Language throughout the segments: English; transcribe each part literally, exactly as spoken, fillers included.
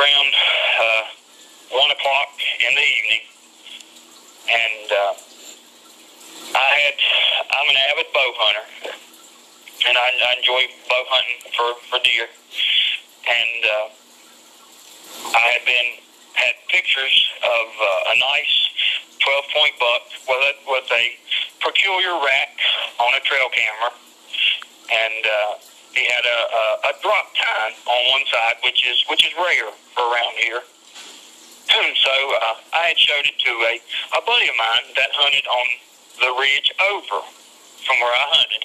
around uh, one o'clock in the evening, and uh, I had. I'm an avid bow hunter, and I, I enjoy bow hunting for, for deer. And uh, I had been had pictures of uh, a nice twelve point buck with a, with a peculiar rack on a trail camera, and uh, he had a, a, a drop tine on one side, which is which is rare around here. So uh, I had showed it to a, a buddy of mine that hunted on the ridge over from where I hunted,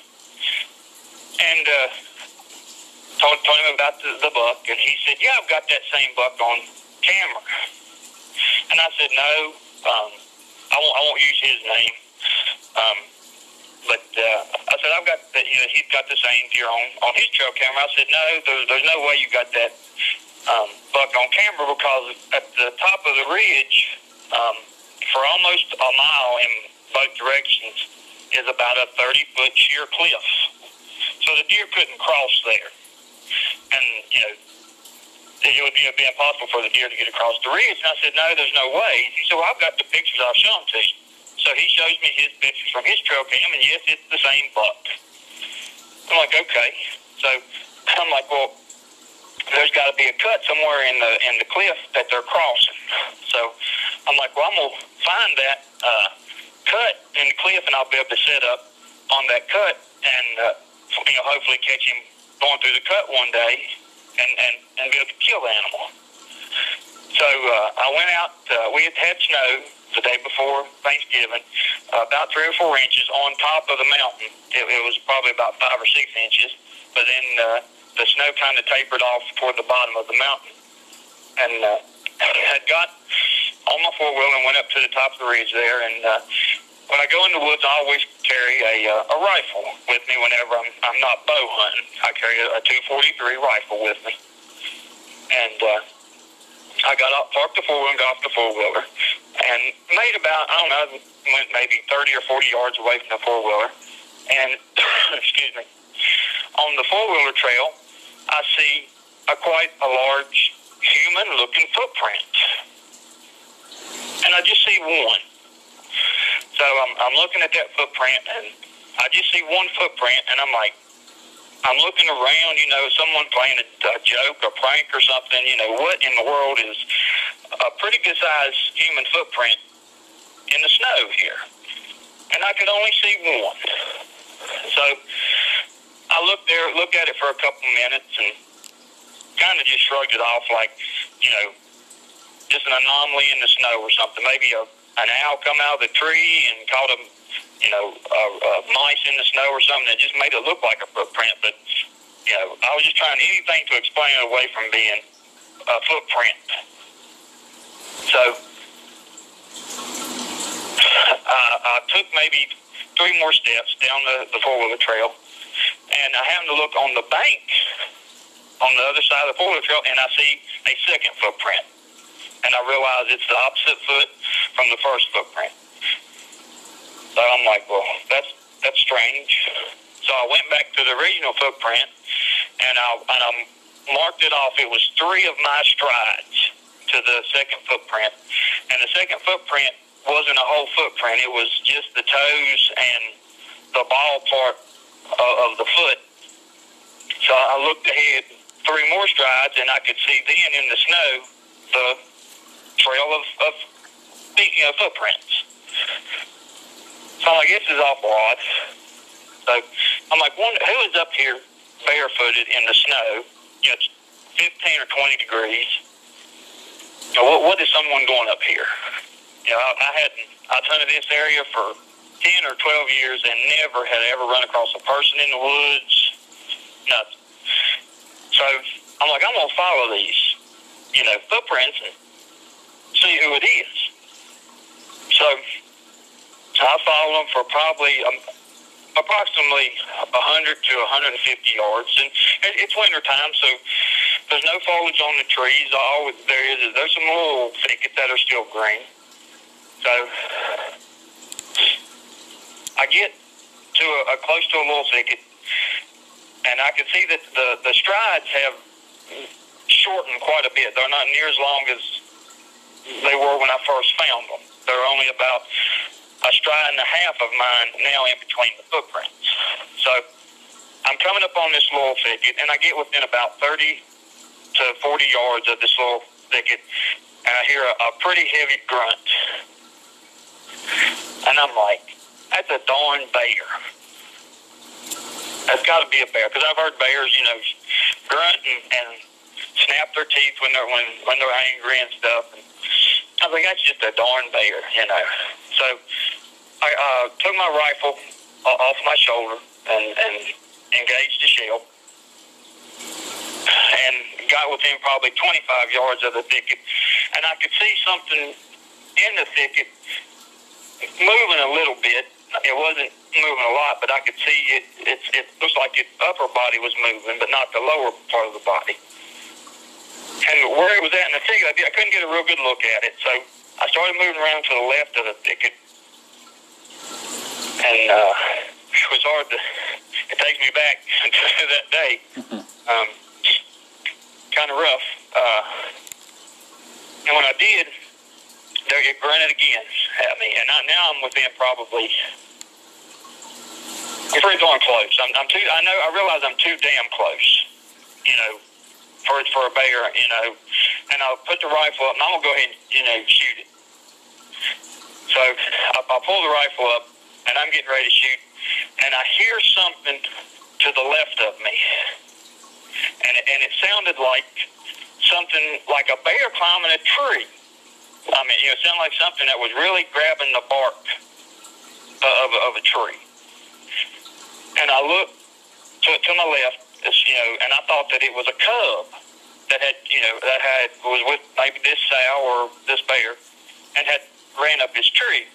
and uh, told, told him about the, the buck, and he said, "Yeah, I've got that same buck on camera." And I said, "No, um, I won't. I won't use his name." Um, But uh, I said, I've got that, you know, he's got the same deer on, on his trail camera. I said, no, there's, there's no way you got that um, buck on camera, because at the top of the ridge, um, for almost a mile in both directions, is about a thirty-foot sheer cliff. So the deer couldn't cross there. And, you know, it would be, it'd be impossible for the deer to get across the ridge. And I said, no, there's no way. He said, well, I've got the pictures. I'll show them to you. So he shows me his pictures from his trail cam, and yes, it's the same buck. I'm like, okay. So I'm like, well, there's got to be a cut somewhere in the in the cliff that they're crossing. So I'm like, well, I'm gonna find that uh, cut in the cliff, and I'll be able to set up on that cut, and uh, you know, hopefully catch him going through the cut one day, and and, and be able to kill the animal. So uh, I went out. Uh, we had had snow the day before Thanksgiving, uh, about three or four inches on top of the mountain. It, it was probably about five or six inches, but then uh, the snow kind of tapered off toward the bottom of the mountain. And uh, had got on my four-wheel and went up to the top of the ridge there. And uh, when I go in the woods, I always carry a, uh, a rifle with me whenever I'm, I'm not bow hunting. I carry a, a two forty-three rifle with me. And uh, I got off, parked the four-wheel and got off the four-wheeler, and made about, I don't know, went maybe thirty or forty yards away from the four-wheeler. And, excuse me, on the four-wheeler trail, I see a quite a large human-looking footprint. And I just see one. So I'm, I'm looking at that footprint, and I just see one footprint, and I'm like, I'm looking around, you know, someone playing a, a joke, a prank or something, you know, what in the world is a pretty good-sized human footprint in the snow here? And I could only see one. So I looked there, looked at it for a couple minutes, and kind of just shrugged it off like, you know, just an anomaly in the snow or something. Maybe a, an owl come out of the tree and caught a you know, uh, uh, mice in the snow or something that just made it look like a footprint. But, you know, I was just trying anything to explain it away from being a footprint. So uh, I took maybe three more steps down the, the four-wheeler trail, and I happened to look on the bank on the other side of the four-wheeler trail, and I see a second footprint. And I realize it's the opposite foot from the first footprint. So I'm like, well, that's that's strange. So I went back to the original footprint, and I and I marked it off. It was three of my strides to the second footprint, and the second footprint wasn't a whole footprint. It was just the toes and the ball part of, of the foot. So I looked ahead three more strides, and I could see then in the snow the trail of, of you know, footprints. So I'm like, this is awful odd. So I'm like, one, who is up here barefooted in the snow? You know, it's fifteen or twenty degrees. You know, what, what is someone doing up here? You know, I, I hadn't, I've hunted this area for ten or twelve years and never had ever run across a person in the woods, nothing. So I'm like, I'm going to follow these, you know, footprints and see who it is. So I followed them for probably um, approximately one hundred to one hundred fifty yards. And it's winter time, so there's no foliage on the trees. All there is is there's some little thickets that are still green. So I get to a, a close to a little thicket, and I can see that the, the strides have shortened quite a bit. They're not near as long as they were when I first found them. They're only about a stride and a half of mine now in between the footprints. So I'm coming up on this laurel thicket, and I get within about thirty to forty yards of this laurel thicket, and I hear a, a pretty heavy grunt. And I'm like, that's a darn bear. That's got to be a bear, because I've heard bears, you know, grunt and, and snap their teeth when they're when, when they're angry and stuff. And I think that's just a darn bear, you know. So I uh, took my rifle off my shoulder and, and engaged the shell, and got within probably twenty-five yards of the thicket, and I could see something in the thicket moving a little bit. It wasn't moving a lot, but I could see it. It, it looks like its upper body was moving, but not the lower part of the body. And where it was at in the thicket, I, did, I couldn't get a real good look at it. So I started moving around to the left of the thicket, and uh, it was hard to. It takes me back to that day. Um, kind of rough. Uh, and when I did, there it grunted again at me, and I, now I'm within probably. I'm pretty darn close. I'm, I'm too. I know. I realize I'm too damn close. You know, for for a bear. You know, and I'll put the rifle up, and I'm gonna go ahead and you know shoot it. So I, I pull the rifle up, and I'm getting ready to shoot, and I hear something to the left of me, and it, and it sounded like something like a bear climbing a tree. I mean, you know, it sounded like something that was really grabbing the bark of, of a tree. And I looked to, to my left, you know, and I thought that it was a cub that had, you know, that had was with maybe this sow or this bear, and had ran up his tree.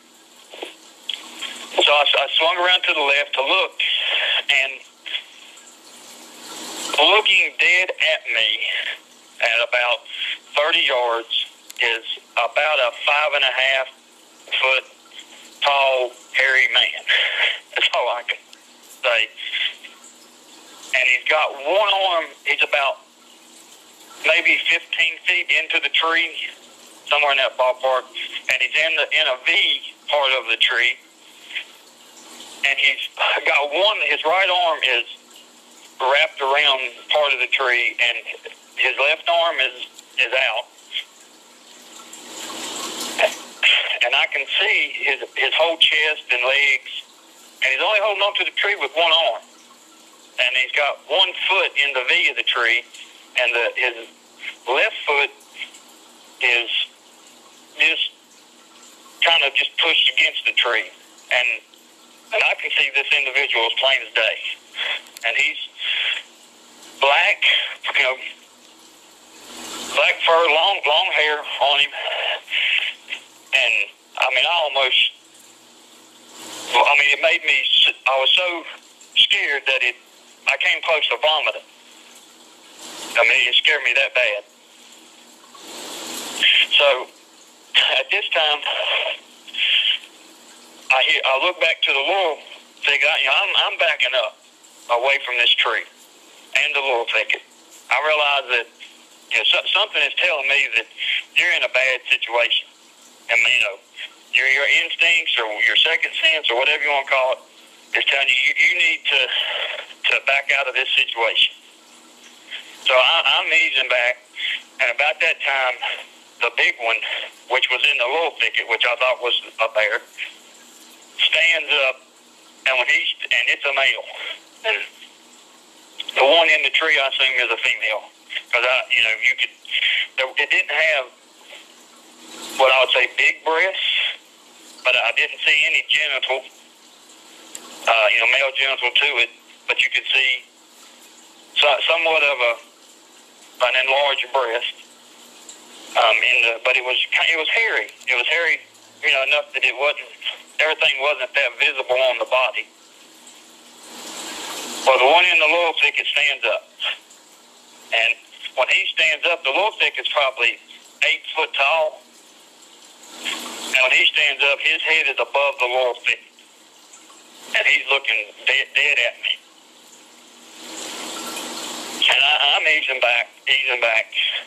So I, I swung around to the left to look, and looking dead at me at about thirty yards is about a five and a half foot tall, hairy man. That's all I can say. And he's got one arm, he's about maybe fifteen feet into the tree, somewhere in that ballpark, and he's in the in a V part of the tree. And he's got one, his right arm is wrapped around part of the tree, and his left arm is, is out. And I can see his his whole chest and legs, and he's only holding on to the tree with one arm. And he's got one foot in the V of the tree, and the, his left foot is just kind of just pushed against the tree. And and I can see this individual as plain as day. And he's black, you know, black fur, long long hair on him. And, I mean, I almost, I mean, it made me, I was so scared that it, I came close to vomiting. I mean, it scared me that bad. So, at this time, I hear, I look back to the laurel thicket. You know, I'm, I'm backing up away from this tree and the laurel thicket. I realize that, you know, so, something is telling me that you're in a bad situation. I mean, you know, your your instincts or your second sense or whatever you want to call it is telling you you, you need to to back out of this situation. So I, I'm easing back, and about that time, the big one, which was in the laurel thicket, which I thought was a bear, stands up, and when he's and it's a male, and the one in the tree I assume is a female, because I you know you could it didn't have what I would say big breasts, but I didn't see any genital, uh, you know, male genital to it. But you could see so, somewhat of a an enlarged breast. Um, in the, but it was it was hairy. It was hairy, you know, enough that it wasn't everything wasn't that visible on the body. Well, the one in the laurel thicket stands up, and when he stands up, the laurel thicket's probably eight foot tall. And when he stands up, his head is above the laurel thicket, and he's looking dead, dead at me. So And I, I'm easing back, easing back.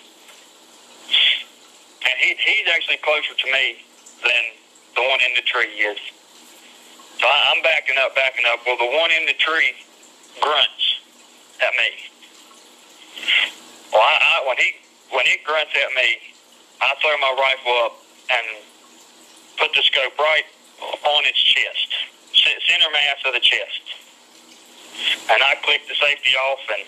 And he, he's actually closer to me than the one in the tree is. So I, I'm backing up, backing up. Well, the one in the tree grunts at me. Well, I, I, when he when he grunts at me, I throw my rifle up and put the scope right on its chest, center mass of the chest. And I click the safety off and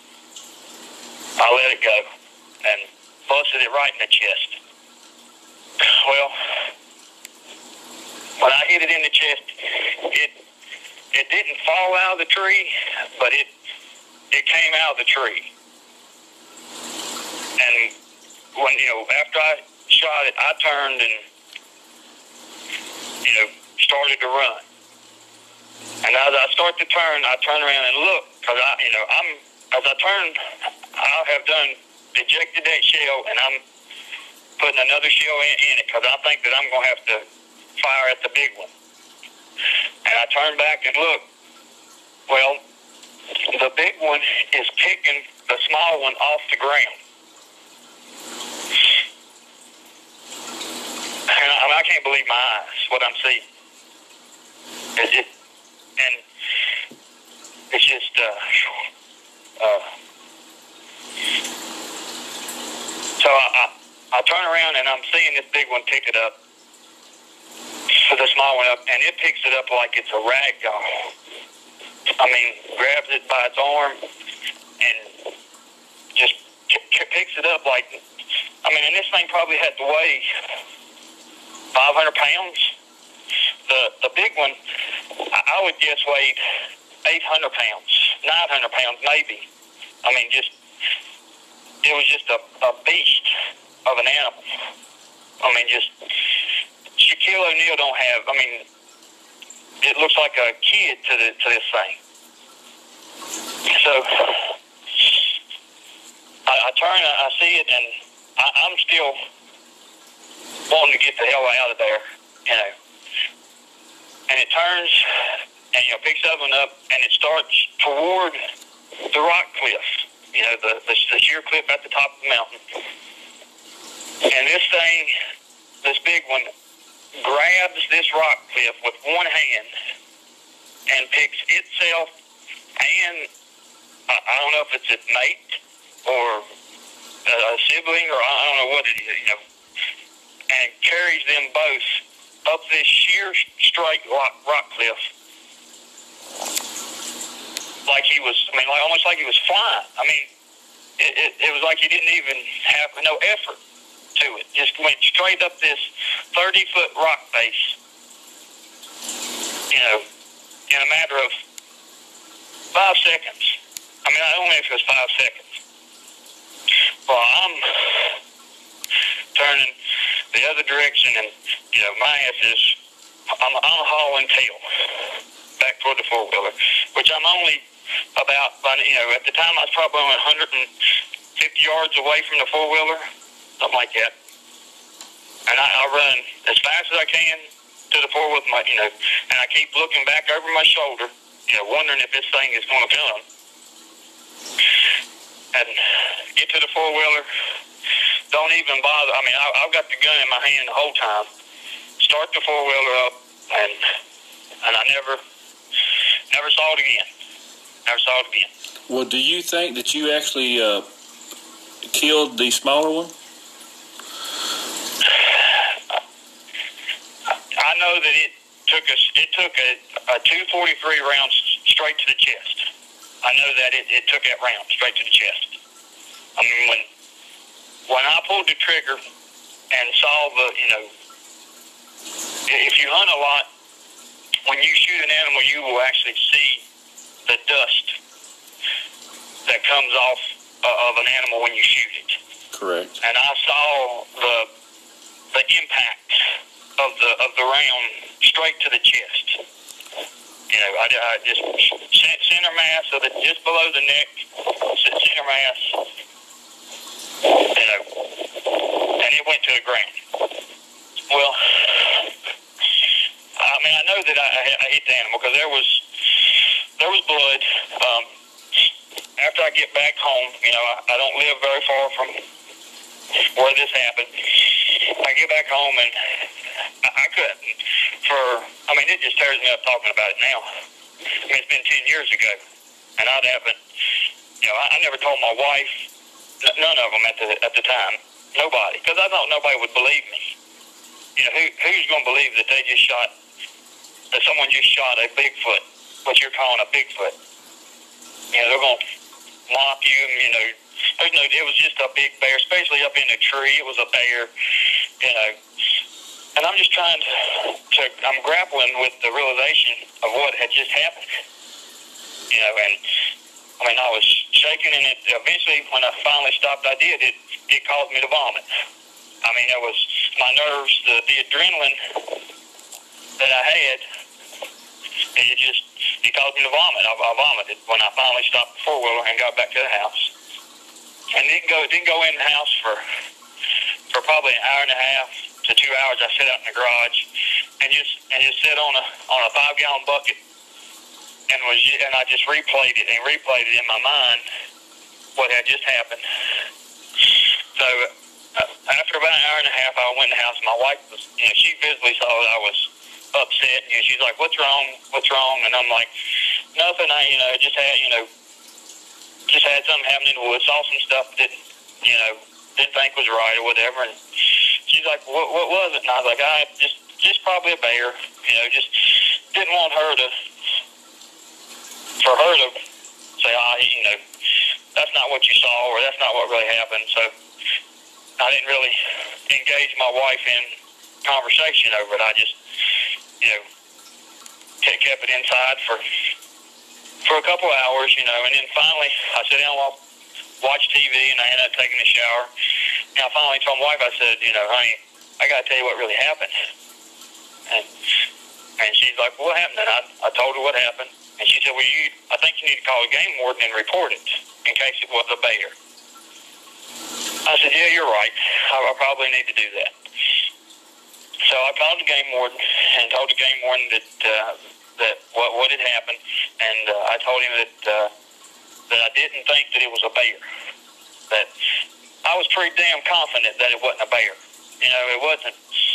I let it go and busted it right in the chest. Well, when I hit it in the chest, it it didn't fall out of the tree, but it it came out of the tree. And when, you know, after I shot it, I turned and, you know, started to run. And as I start to turn, I turn around and look, because I, you know, I'm, as I turn, I have done ejected that shell, and I'm putting another shell in, in it, because I think that I'm going to have to fire at the big one. And I turn back and look. Well, the big one is picking the small one off the ground. And I, I mean, I can't believe my eyes, what I'm seeing. It, it, and it's just, uh, uh, so I, I, I turn around and I'm seeing this big one pick it up, the small one up, and it picks it up like it's a rag doll. I mean, grabs it by its arm and just picks it up like, I mean, and this thing probably had to weigh five hundred pounds. The the big one, I would guess, weighed eight hundred pounds, nine hundred pounds maybe. I mean, just, it was just a, a beast of an animal. I mean, just, Shaquille O'Neal don't have, I mean, it looks like a kid to the to this thing. So, I, I turn, I see it, and I, I'm still wanting to get the hell out of there, you know. And it turns, and, you know, picks that one up, and it starts toward the rock cliff, you know, the, the, the sheer cliff at the top of the mountain. And this thing, this big one, grabs this rock cliff with one hand and picks itself and, I, I don't know if it's its mate or a, a sibling, or I don't know what it is, you know, and carries them both up this sheer straight rock, rock cliff like he was, I mean, like, almost like he was flying. I mean, it, it, it was like he didn't even have no effort to it. Just went straight up this thirty-foot rock face, you know, in a matter of five seconds. I mean, I don't know if it was five seconds. Well, I'm turning the other direction, and, you know, my ass is, I'm, I'm hauling tail back toward the four-wheeler, which I'm only about, you know, at the time I was probably only one hundred fifty yards away from the four-wheeler, something like that. And I, I run as fast as I can to the four-wheeler, my, you know, and I keep looking back over my shoulder, you know, wondering if this thing is going to come. And get to the four-wheeler, don't even bother. I mean, I, I've got the gun in my hand the whole time. Start the four-wheeler up, and and I never, never saw it again. Never saw it again. Well, do you think that you actually uh, killed the smaller one? I know that it took us. It took a, a two forty-three rounds straight to the chest. I know that it, it took that round straight to the chest. I mean, when when I pulled the trigger and saw the, you know, if you hunt a lot, when you shoot an animal, you will actually see the dust that comes off of an animal when you shoot it. Correct. And I saw the the impact of the of the round straight to the chest. You know, I, I just center mass of the just below the neck, center mass. You know, and it went to the ground. Well, I mean, I know that I, I hit the animal because there was there was blood, um, after I get back home, you know, I, I don't live very far from where this happened. I get back home and I, I couldn't for, I mean, it just tears me up talking about it now. I mean, it's been ten years ago, and I haven't, you know, I, I never told my wife, n- none of them at the at the time, nobody, because I thought nobody would believe me. You know, who, who's going to believe that they just shot, that someone just shot a Bigfoot, what you're calling a Bigfoot? You know, they're going to mock you, and, you know, there's no, it was just a big bear, especially up in a tree. It was a bear, you know. And I'm just trying to, to, I'm grappling with the realization of what had just happened. You know, and, I mean, I was shaking, and it, eventually, when I finally stopped, I did, it, it caused me to vomit. I mean, it was my nerves, the, the adrenaline that I had, it just, it caused me to vomit. I, I vomited when I finally stopped the four-wheeler and got back to the house. And didn't go, didn't go in the house for, for probably an hour and a half to two hours. I sat out in the garage and just, and just sat on a, on a five-gallon bucket and was, and I just replayed it and replayed it in my mind what had just happened. So uh, after about an hour and a half, I went in the house. And my wife was, you know, she visibly saw that I was upset. You know, she's like, "What's wrong? What's wrong?" And I'm like, "Nothing. I, you know, just had, you know, just had something happen in the woods. Saw some stuff that, you know, didn't think was right or whatever." And she's like, "What? What was it?" And I was like, "I just, just probably a bear. You know, just didn't want her to, for her to say, ah, you know, that's not what you saw, or that's not what really happened." So I didn't really engage my wife in conversation over it. I just, you know, kept it inside for for a couple hours, you know, and then finally I sat down and watched T V, and I ended up taking a shower. And I finally told my wife, I said, "You know, honey, I got to tell you what really happened." And and she's like, "What happened?" And I, I told her what happened. And she said, "Well, you, I think you need to call the game warden and report it in case it was a bear." I said, "Yeah, you're right. I, I probably need to do that." So I called the game warden and told the game warden that uh, that what what had happened, and uh, I told him that uh, that I didn't think that it was a bear. That I was pretty damn confident that it wasn't a bear. You know, it wasn't.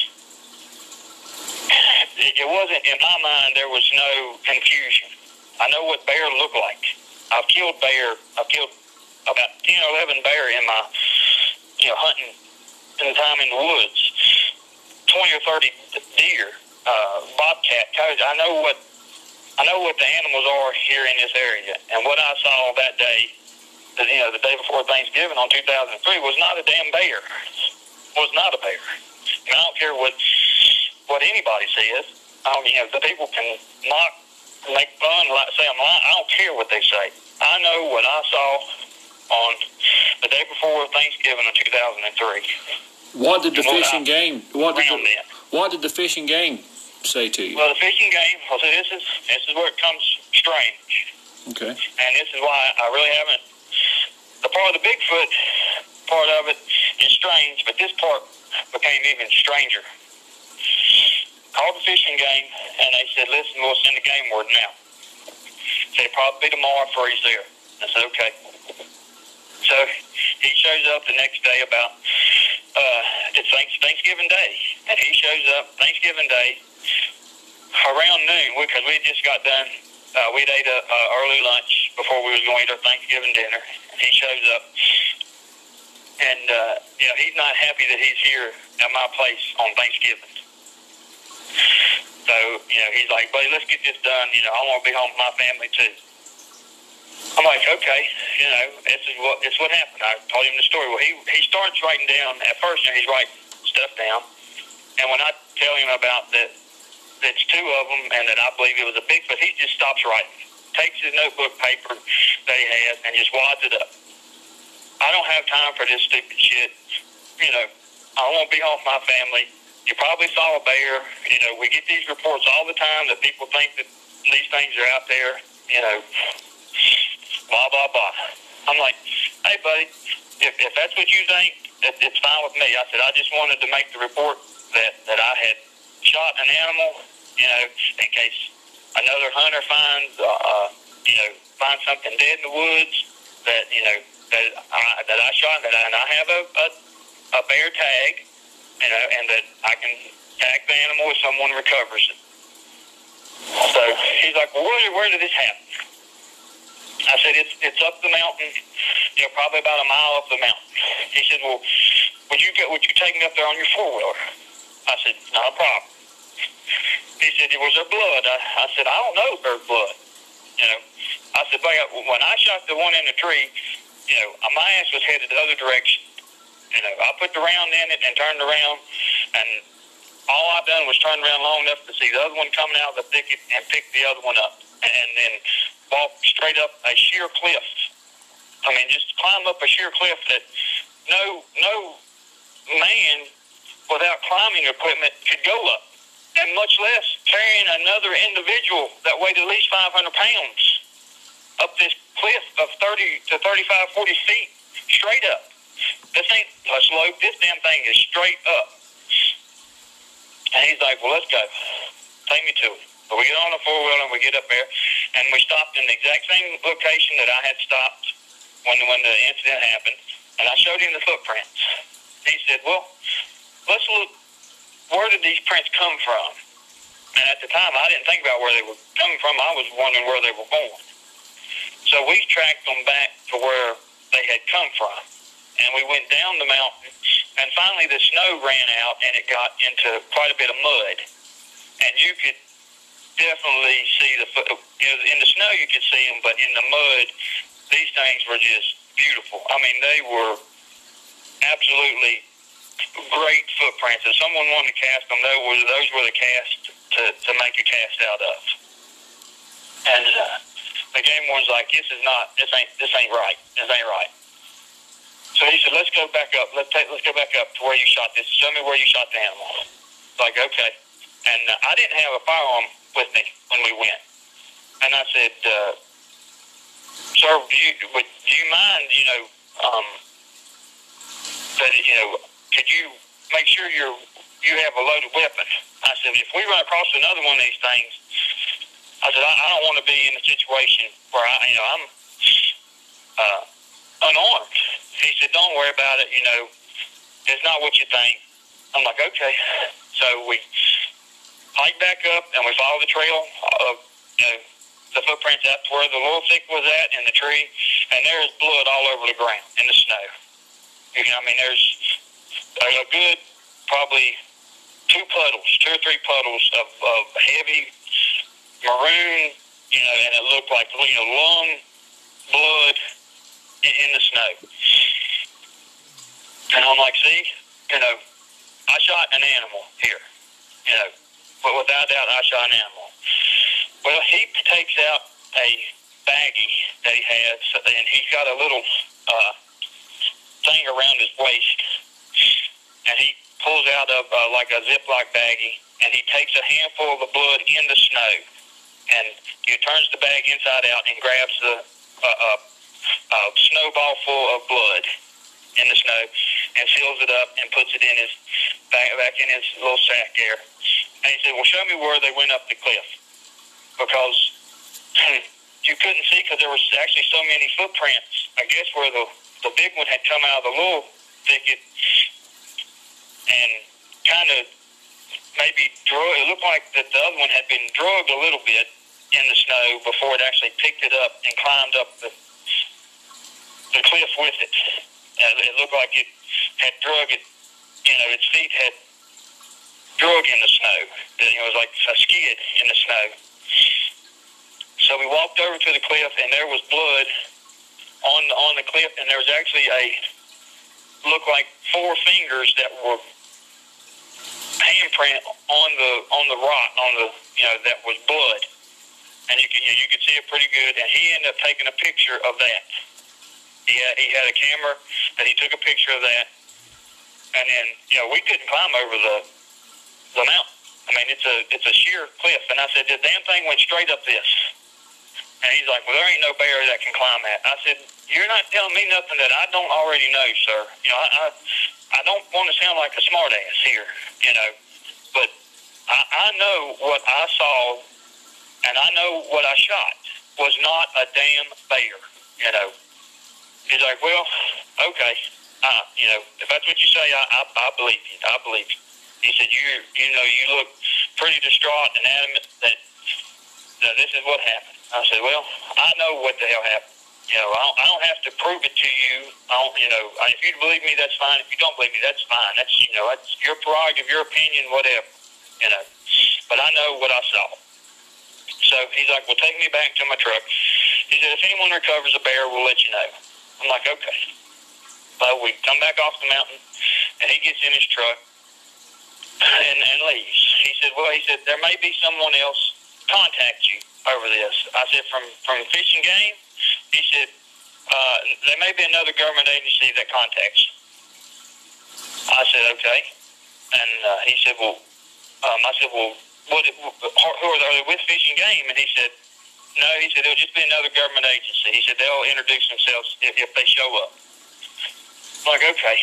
It, it wasn't in my mind. There was no confusion. I know what bear look like. I've killed bear. I've killed about ten or eleven bear in my, you know, hunting in the time in the woods. Twenty or thirty deer, uh, bobcat, coyotes. I know what I know what the animals are here in this area. And what I saw that day, the, you know, the day before Thanksgiving on two thousand three, was not a damn bear. Was not a bear. And I don't care what what anybody says. I don't, you know, the people can mock, make fun, like say I'm lying. I don't care what they say. I know what I saw on the day before Thanksgiving of two thousand three. What did the fishing game? What did the, what did the fishing game say to you? Well, the fishing game. Well, see, this is this is where it comes strange. Okay. And this is why I really haven't. The part of the Bigfoot part of it is strange, but this part became even stranger. Called the fishing game, and they said, "Listen, we'll send the game warden now." Said it'll probably be tomorrow before he's there. I said, "Okay." So he shows up the next day about, uh, it's Thanksgiving Day. And he shows up Thanksgiving Day around noon, because we had just got done, uh, we'd ate a, a early lunch before we was going to eat our Thanksgiving dinner. And he shows up, and, uh, you know, he's not happy that he's here at my place on Thanksgiving. So, you know, he's like, "Buddy, let's get this done. You know, I want to be home with my family too." I'm like, "Okay, you know, this is what this is what happened." I told him the story. Well, he he starts writing down at first. You know, he's writing stuff down, and when I tell him about that, that's two of them, and that I believe it was a Bigfoot, he just stops writing, takes his notebook paper that he has, and just wads it up. I don't have time for this stupid shit. You know, I want to be home with my family. You probably saw a bear. You know, we get these reports all the time that people think that these things are out there. You know. Blah, blah, blah. I'm like, "Hey, buddy, if, if that's what you think, it, it's fine with me." I said, "I just wanted to make the report that, that I had shot an animal, you know, in case another hunter finds, uh, you know, finds something dead in the woods, that, you know, that I, that I shot, that I, and I have a, a, a bear tag, you know, and that I can tag the animal if someone recovers it. So he's like, well, where, where did this happen? I said, it's it's up the mountain, you know, probably about a mile up the mountain. He said, well, would you get, would you take me up there on your four-wheeler? I said, not a problem. He said, was there blood? I, I said, I don't know if there's blood. You know, I said, but when I shot the one in the tree, you know, my ass was headed the other direction. You know, I put the round in it and turned around, and all I done was turn around long enough to see the other one coming out of the thicket and pick the other one up, and then walk straight up a sheer cliff. I mean, just climb up a sheer cliff that no no man without climbing equipment could go up, and much less carrying another individual that weighed at least five hundred pounds up this cliff of thirty to thirty-five, forty feet straight up. This ain't a slope. This damn thing is straight up. And he's like, well, let's go. Take me to it. But we get on the four-wheeler and we get up there, and we stopped in the exact same location that I had stopped when, when the incident happened, and I showed him the footprints. He said, well, let's look, where did these prints come from? And at the time, I didn't think about where they were coming from. I was wondering where they were going. So we tracked them back to where they had come from. And we went down the mountain, and finally the snow ran out, and it got into quite a bit of mud. And you could definitely see the foot. You know, in the snow you could see them, but in the mud, these things were just beautiful. I mean, they were absolutely great footprints. If someone wanted to cast them, those were, those were the cast to, to make a cast out of. And uh, the game warden's like, this is not, this ain't, this ain't right. This ain't right. So he said, let's go back up. Let's take, let's go back up to where you shot this. Show me where you shot the animal. Like, okay. And uh, I didn't have a firearm with me when we went. And I said, uh, sir, do you, would, do you mind, you know, um, that, you know, could you make sure you're, you have a loaded weapon? I said, if we run across another one of these things, I said, I, I don't want to be in a situation where I, you know, I'm uh, unarmed. He said, don't worry about it, you know, it's not what you think. I'm like, okay. So we hiked back up, and we followed the trail of, you know, the footprints out to where the little thicket was at in the tree, and there's blood all over the ground in the snow. You know, I mean, there's a, a good probably two puddles, two or three puddles of, of heavy maroon, you know, and it looked like, you know, lung blood in, in the snow. And I'm like, see, you know, I shot an animal here, you know, but without doubt, I shot an animal. Well, he takes out a baggie that he has, and he's got a little uh, thing around his waist, and he pulls out of uh, like a Ziploc baggie, and he takes a handful of the blood in the snow, and he turns the bag inside out and grabs the uh, uh, uh, snowball full of blood in the snow and seals it up and puts it in his back, back in his little sack there. And he said, well, show me where they went up the cliff, because you couldn't see because there was actually so many footprints, I guess, where the, the big one had come out of the little thicket and kind of maybe drug, it looked like that the other one had been drugged a little bit in the snow before it actually picked it up and climbed up the, the cliff with it. Uh, it looked like it had drug it, you know, its feet had drug in the snow. You know, it was like a skid in the snow. So we walked over to the cliff, and there was blood on on the cliff, and there was actually a, looked like four fingers that were handprint on the on the rock, on the, you know, that was blood. And you could, you know, you could see it pretty good, and he ended up taking a picture of that. He had, he had a camera that he took a picture of that, and then, you know, we couldn't climb over the the mountain. I mean, it's a it's a sheer cliff, and I said, the damn thing went straight up this. And he's like, well, there ain't no bear that can climb that. I said, you're not telling me nothing that I don't already know, sir. You know, I I, I don't want to sound like a smartass here, you know, but I, I know what I saw, and I know what I shot was not a damn bear, you know. he's like, well, okay. Uh, you know, if that's what you say, I, I, I believe you. I believe you. He said, you you know, you look pretty distraught and adamant that, that this is what happened. I said, well, I know what the hell happened. You know, I don't, I don't have to prove it to you. I don't, you know, if you believe me, that's fine. If you don't believe me, that's fine. That's, you know, that's your prerogative, your opinion, whatever. You know, but I know what I saw. So he's like, well, take me back to my truck. He said, if anyone recovers a bear, we'll let you know. I'm like, okay. So we come back off the mountain, and he gets in his truck and, and leaves. He said, well, he said, there may be someone else contact you over this. I said, from, from Fish and Game? He said, uh, there may be another government agency that contacts you. I said, okay. And uh, he said, well, um, I said, well, what, who are they, are they with Fish and Game? And he said, no, he said, it'll just be another government agency. He said, they'll introduce themselves if, if they show up. I'm like, okay.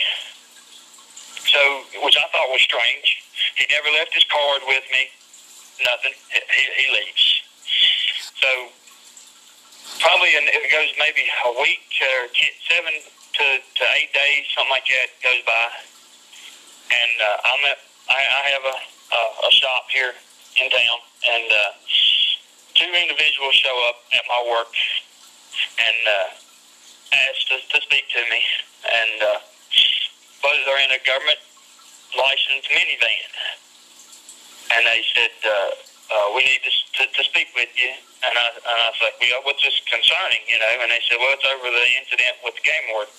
So, which I thought was strange. He never left his card with me. Nothing. He, he leaves. So, probably in, it goes maybe a week or seven to, to eight days, something like that goes by. And uh, I'm at, I, I have a, a, a shop here in town, and uh, two individuals show up at my work and uh, ask to, to speak to me. And uh, both are in a government licensed minivan. And they said, uh, uh, we need to, to, to speak with you. And I, and I was like, well, what's this concerning, you know? And they said, well, it's over the incident with the game warden.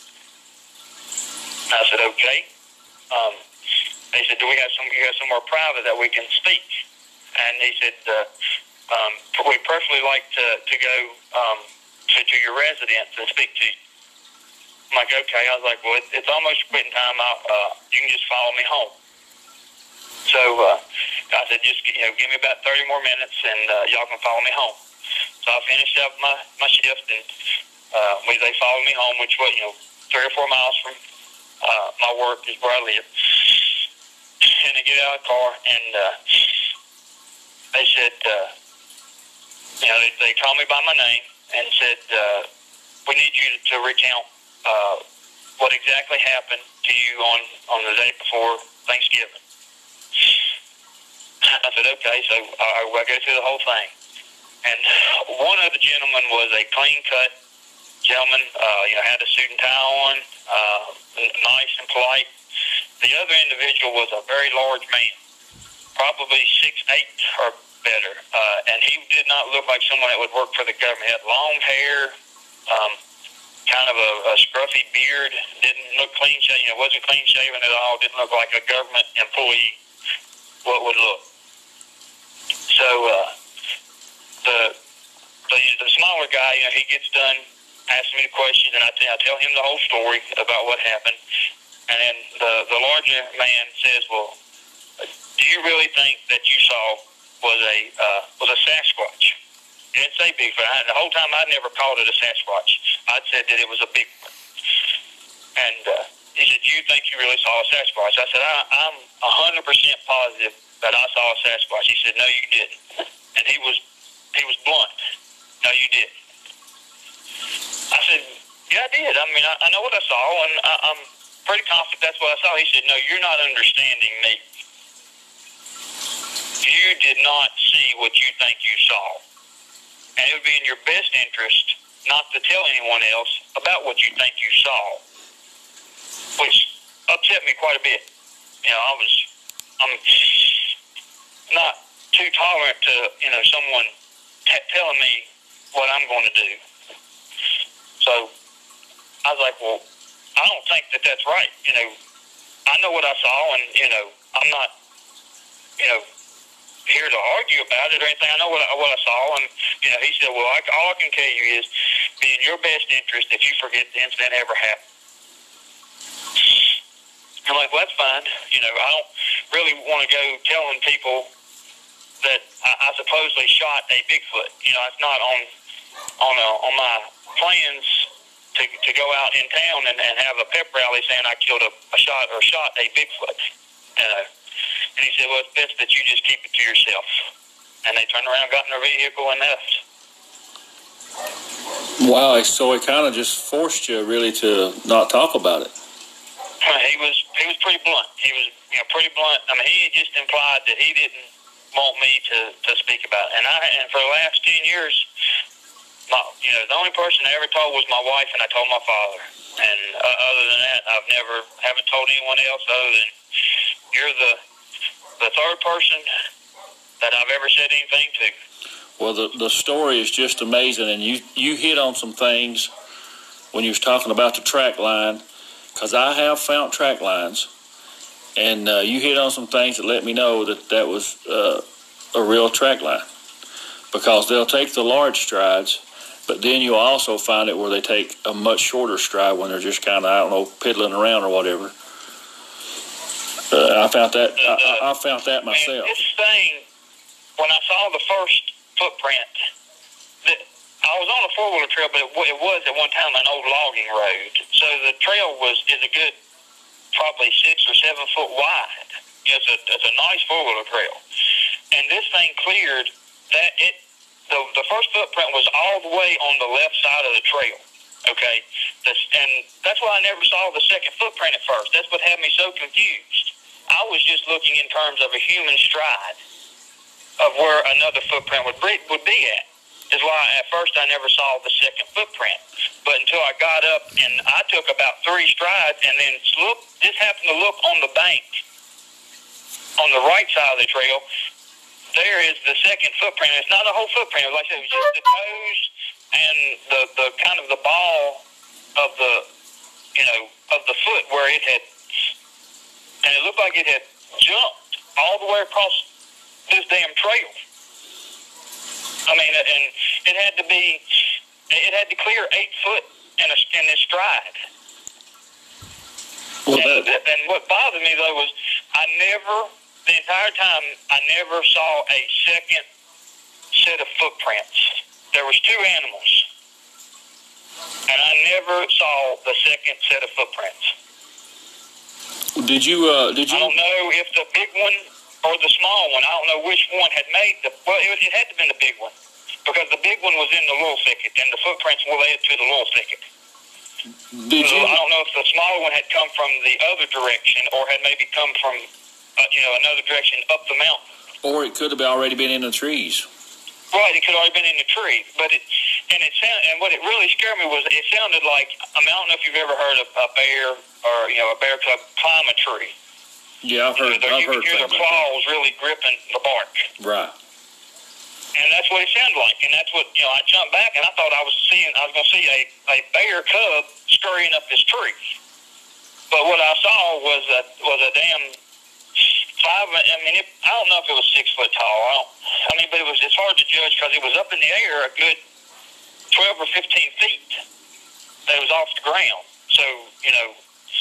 And I said, okay. Um, they said, do we have some, you have somewhere private that we can speak? And he said, uh, um, we'd personally like to, to go um, to, to your residence and speak to you. I'm like, okay. I was like, well, it's, it's almost quitting time. I'll, uh, you can just follow me home. So uh, I said, just you know, give me about thirty more minutes, and uh, y'all can follow me home. So I finished up my, my shift, and uh, we, they followed me home, which was, you know, three or four miles from uh, my work is where I live. And they get out of the car, and uh, they said, uh, you know, they, they called me by my name and said, uh, we need you to recount uh, what exactly happened to you on, on the day before Thanksgiving. I said, okay, so I, I go through the whole thing. And one of the gentlemen was a clean-cut gentleman, uh, you know, had a suit and tie on, uh, nice and polite. The other individual was a very large man, probably six eight or better, uh, and he did not look like someone that would work for the government. He had long hair, um, kind of a, a scruffy beard, didn't look clean-shaven, you know, wasn't clean-shaven at all, didn't look like a government employee, what would look. So, uh, the, the the smaller guy, you know, he gets done asking me the questions, and I, t- I tell him the whole story about what happened. And then the, the larger man says, well, do you really think that you saw was a uh, was a Sasquatch? He didn't say Bigfoot. I, the whole time I never called it a Sasquatch. I'd said that it was a Bigfoot. And uh, he said, do you think you really saw a Sasquatch? I said, I, I'm one hundred percent positive that I saw a Sasquatch. He said, no, you didn't. And he was he was blunt. No, you didn't. I said, yeah, I did. I mean, I, I know what I saw, and I, I'm pretty confident that's what I saw. He said, no, you're not understanding me. You did not see what you think you saw. And it would be in your best interest not to tell anyone else about what you think you saw, which upset me quite a bit. You know, I was, I'm not too tolerant to, you know, someone t- telling me what I'm going to do. So I was like, well, I don't think that that's right. You know, I know what I saw, and, you know, I'm not, you know, here to argue about it or anything. I know what I, what I saw, and, you know, he said, well, I, all I can tell you is be in your best interest if you forget the incident ever happened. I'm like, well, that's fine. You know, I don't really want to go telling people that I, I supposedly shot a Bigfoot. You know, it's not on on a, on my plans to to go out in town and, and have a pep rally saying I killed a, a shot or shot a Bigfoot. You know, and he said, well, it's best that you just keep it to yourself. And they turned around, got in their vehicle, and left. Wow, so it kind of just forced you really to not talk about it. He was he was pretty blunt. He was you know pretty blunt. I mean, he just implied that he didn't want me to, to speak about it. And I and for the last ten years, my you know the only person I ever told was my wife, and I told my father. And uh, other than that, I've never haven't told anyone else other than you're the the third person that I've ever said anything to. Well, the the story is just amazing, and you you hit on some things when you was talking about the track line, because I have found track lines, and uh, you hit on some things that let me know that that was uh, a real track line, because they'll take the large strides, but then you'll also find it where they take a much shorter stride when they're just kind of, I don't know, piddling around or whatever. Uh, I found that. The, the, I, I found that myself. Man, this thing, when I saw the first footprint, that I was on a four-wheeler trail, but it, it was at one time an old logging road. So the trail was is a good probably six or seven foot wide. You know, it's a it's a nice four-wheeler trail, and this thing cleared that it. The the first footprint was all the way on the left side of the trail. Okay, this, and that's why I never saw the second footprint at first. That's what had me so confused. I was just looking in terms of a human stride of where another footprint would be, would be at. Is why at first I never saw the second footprint. But until I got up and I took about three strides and then look, just happened to look on the bank on the right side of the trail. There is the second footprint. It's not a whole footprint. Like I said, it was just the toes and the, the kind of the ball of the, you know, of the foot where it had, and it looked like it had jumped all the way across this damn trail. I mean, and it had to be, it had to clear eight foot in a in this stride. Well, and, that, and what bothered me though was I never, the entire time, I never saw a second set of footprints. There was two animals, and I never saw the second set of footprints. Did you? Uh, did you? I don't know if the big one or the small one. I don't know which one had made the. Well, it, it had to have been the big one, because the big one was in the little thicket, and the footprints were led to the little thicket. Did so you? I don't know if the smaller one had come from the other direction, or had maybe come from, uh, you know, another direction up the mountain. Or it could have already been in the trees. Right, it could have already been in the tree, but it and it sound, and what it really scared me was it sounded like, I mean, I don't know if you've ever heard of a bear or you know a bear cub climb a tree. Yeah, I've heard. You know, I've you heard could hear their claws really gripping the bark. Right. And that's what it sounded like, and that's what you know. I jumped back and I thought I was seeing, I was going to see a a bear cub scurrying up this tree, but what I saw was a was a damn. Five, I mean, it, I don't know if it was six foot tall. I don't. I mean, but it was. It's hard to judge because it was up in the air a good twelve or fifteen feet. That was off the ground. So you know,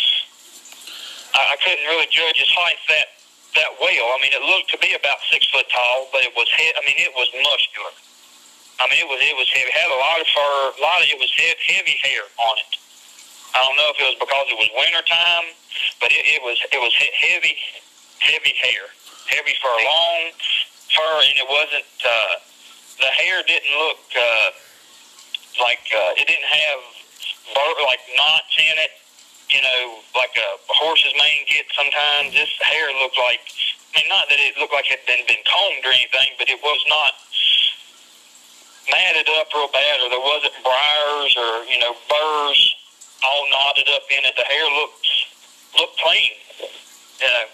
I, I couldn't really judge his height that that well. I mean, it looked to be about six foot tall, but it was. He, I mean, it was muscular. I mean, it was. It was heavy. It had a lot of fur. A lot of it was he, heavy hair on it. I don't know if it was because it was winter time, but it, it was. It was he, heavy. Heavy hair, heavy fur, long fur, and it wasn't. Uh, the hair didn't look uh, like uh, it didn't have bur- like knots in it. You know, like a, a horse's mane gets sometimes. This hair looked like. I mean, not that it looked like it had been been combed or anything, but it was not matted up real bad, or there wasn't briars or you know burrs all knotted up in it. The hair looked looked clean. You know.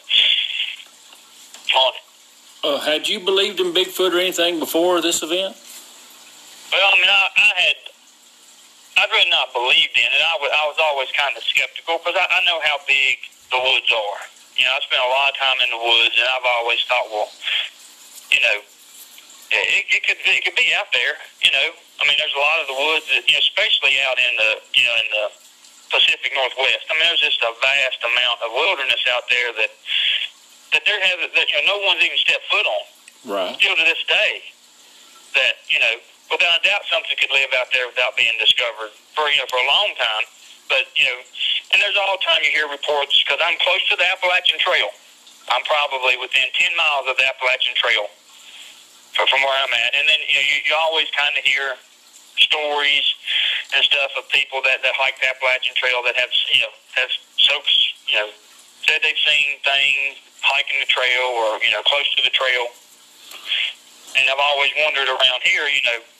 On it. Uh, had you believed in Bigfoot or anything before this event? Well, I mean, I, I had, I'd really not believed in it. I was, I was always kind of skeptical because I, I know how big the woods are. You know, I spent a lot of time in the woods, and I've always thought, well, you know, it, it could it could be out there. You know, I mean, there's a lot of the woods that, you know, especially out in the, you know, in the Pacific Northwest. I mean, there's just a vast amount of wilderness out there that. that there has that you know no one's even stepped foot on. Right. Still to this day, that you know without a doubt something could live out there without being discovered for you know for a long time. But you know, and there's all the time you hear reports because I'm close to the Appalachian Trail. I'm probably within ten miles of the Appalachian Trail from where I'm at, and then you know you, you always kind of hear stories and stuff of people that, that hike the Appalachian Trail that have, you know, have so, you know, said they've seen things hiking the trail or, you know, close to the trail. And I've always wondered around here, you know,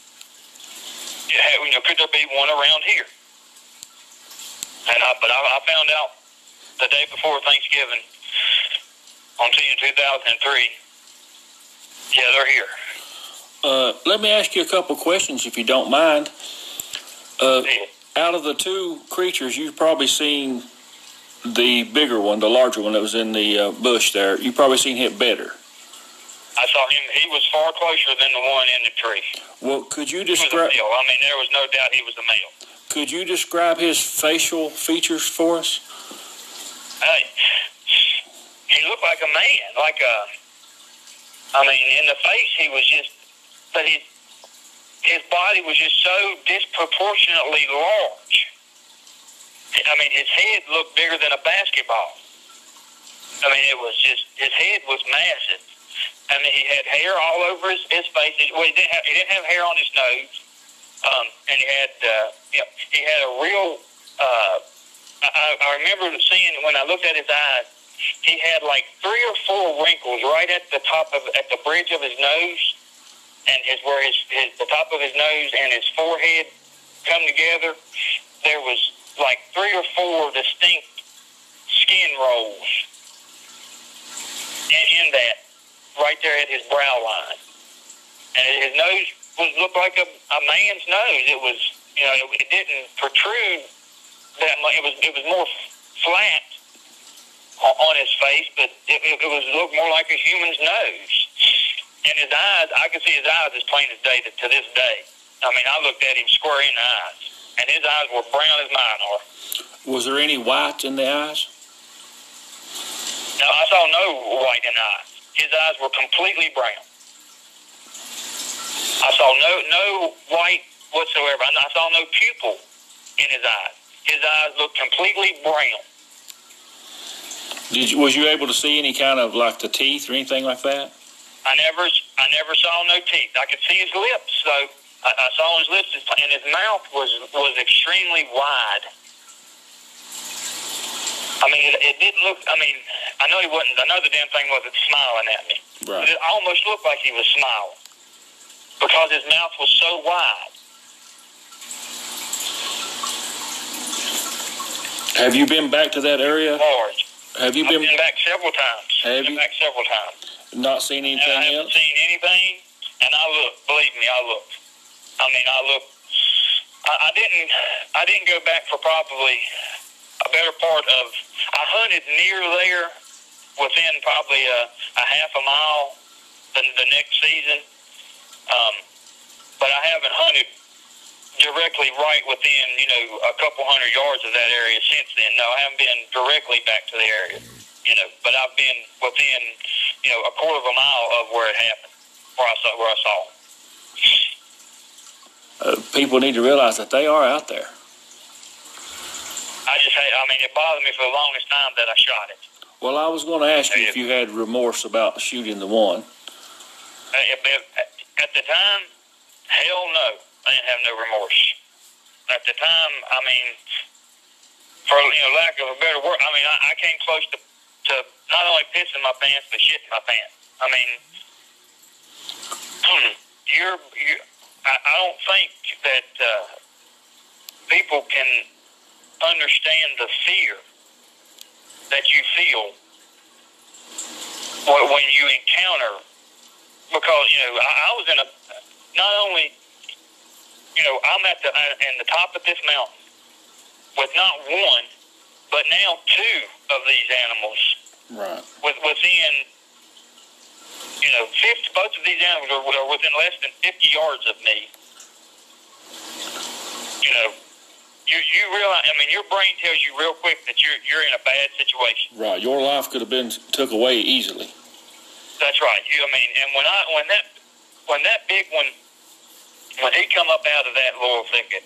you know, could there be one around here? And I, but I, I found out the day before Thanksgiving on two thousand three. Yeah, they're here. Uh, let me ask you a couple questions, if you don't mind. Uh, yeah. Out of the two creatures, you've probably seen the bigger one, the larger one that was in the uh, bush there. You've probably seen him better. I saw him. He was far closer than the one in the tree. Well, could you He was a describe? male. I mean, there was no doubt he was the male. Could you describe his facial features for us? Hey, he looked like a man. Like a, I mean, in the face, he was just, but he, his body was just so disproportionately large. I mean, his head looked bigger than a basketball. I mean, it was just, his head was massive. I mean, he had hair all over his, his face. Well, he didn't have, he didn't have hair on his nose. Um, and he had, uh, you know, he had a real, uh, I, I remember seeing, when I looked at his eyes, he had like three or four wrinkles right at the top of, at the bridge of his nose, and his, where his, his, the top of his nose and his forehead come together. There was like three or four distinct skin rolls in, in that, right there at his brow line. And his nose was looked like a, a man's nose. It was, you know, it, it didn't protrude that much. It was, it was more flat on, on his face, but it, it, it was looked more like a human's nose. And his eyes, I could see his eyes as plain as day to, to this day. I mean, I looked at him square in the eyes, and his eyes were brown as mine are. Was there any white in the eyes? No, I saw no white in the eyes. His eyes were completely brown. I saw no no white whatsoever. I saw no pupil in his eyes. His eyes looked completely brown. Did you, was you able to see any kind of like the teeth or anything like that? I never I never saw no teeth. I could see his lips, though. I, I saw his lips, and his mouth was was extremely wide. I mean, it, it didn't look, I mean, I know he wasn't, I know the damn thing wasn't smiling at me. Right. It almost looked like he was smiling because his mouth was so wide. Have you been back to that area? Large. Have you been, I've been back several times. Have been you? back several times. Not seen anything and I haven't else? seen anything, and I looked, believe me, I looked. I mean, I looked, I, I didn't, I didn't go back for probably a better part of, I hunted near there within probably a, a half a mile the, the next season, um, but I haven't hunted directly right within, you know, a couple hundred yards of that area since then. No, I haven't been directly back to the area, you know, but I've been within, you know, a quarter of a mile of where it happened, where I saw, where I saw it. Uh, people need to realize that they are out there. I just had, I mean, it bothered me for the longest time that I shot it. Well, I was going to ask you if you had remorse about shooting the one. Uh, if, if, at the time, hell no. I didn't have no remorse. At the time, I mean, for, you know, lack of a better word, I mean, I, I came close to, to not only pissing my pants, but shitting my pants. I mean, you're, you I, I don't think that uh, people can understand the fear that you feel when you encounter, because, you know, I, I was in a, not only, you know, I'm at the, in the top of this mountain with not one, but now two of these animals. Right. With, within, you know, fifty, both of these animals are, are within less than fifty yards of me. You know, You, you realize, I mean, your brain tells you real quick that you're you're in a bad situation. Right. Your life could have been took away easily. That's right. You, I mean, and when I when that when that big one when he come up out of that laurel thicket,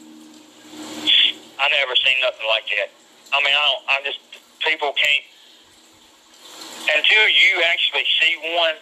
I never seen nothing like that. I mean, I don't. I just people can't until you actually see one.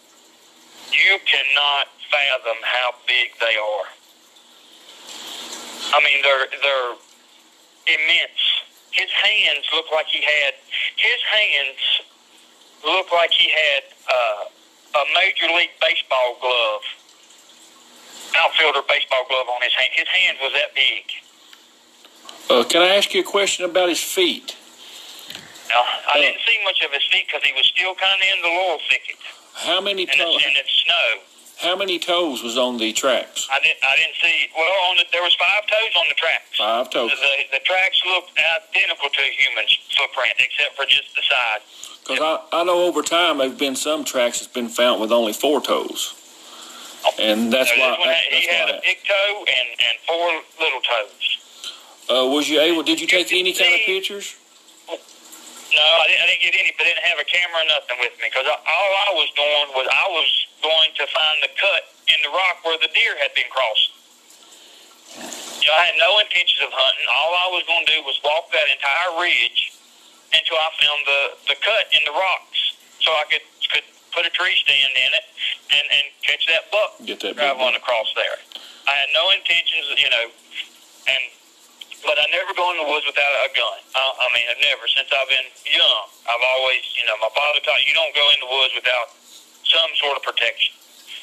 You cannot fathom how big they are. I mean, they're they're immense. His hands look like he had. His hands look like he had uh, a Major League Baseball glove, outfielder baseball glove on his hand. His hand was that big. Uh, can I ask you a question about his feet? Now, I uh, didn't see much of his feet because he was still kind of in the laurel thicket. How many toes? And it's snow. How many toes was on the tracks? I didn't. I didn't see. Well, on the, there was five toes on the tracks. Five toes. The, the, the tracks looked identical to a human's footprint, except for just the side. Because I, I know over time there've been some tracks that's been found with only four toes, and that's so why one, that's he had why a big toe and, and four little toes. Uh, was you able? Did you take any kind of pictures? No, I didn't, I didn't get any, but I didn't have a camera or nothing with me because all I was doing was I was going to find the cut in the rock where the deer had been crossed. You know, I had no intentions of hunting. All I was going to do was walk that entire ridge until I found the, the cut in the rocks so I could could put a tree stand in it and, and catch that buck Get that traveling across there. I had no intentions, you know, and but I never go in the woods without a gun. I, I mean, I've never, since I've been young. I've always, you know, my father taught you don't go in the woods without some sort of protection.